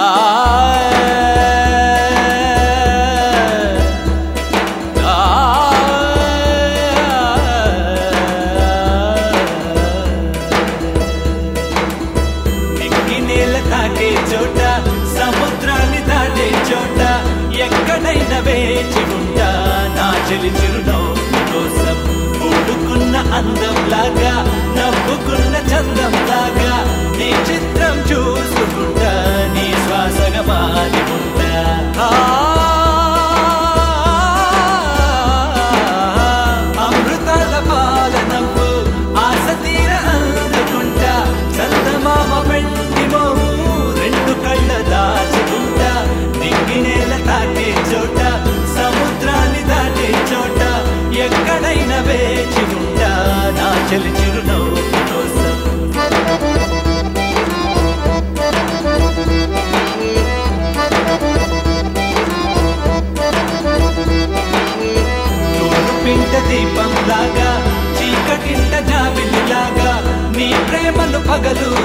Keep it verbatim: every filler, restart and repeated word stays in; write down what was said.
నింగి నేల తాకే చోట సముద్రాన్ని దాటే చోట ఎక్కడైనా వేచి ఉంటా నా చెలి చిరునవ్వు కోసం ఊడుకున్న అందం లాగా నవ్వుకున్న చందం లాగా నీ చిత్రం చూసుకుంటా నీ శ్వాసగా మారి ఉంటా అమృతాల పాల నవ్వు ఆశ తీర అందుకుంటా చందమామ పెంటి మోము రెండు కళ్ళ దాచుకుంటా నింగి నేల తాకే చోట సముద్రాన్ని దాటే చోట ఎక్కడైనా వేచి ఉంటా నా చెలి చిరునవ్వు కోసం పింట దీపం లాగా చీకటింట జాబిలి లాగా నీ ప్రేమను పగలు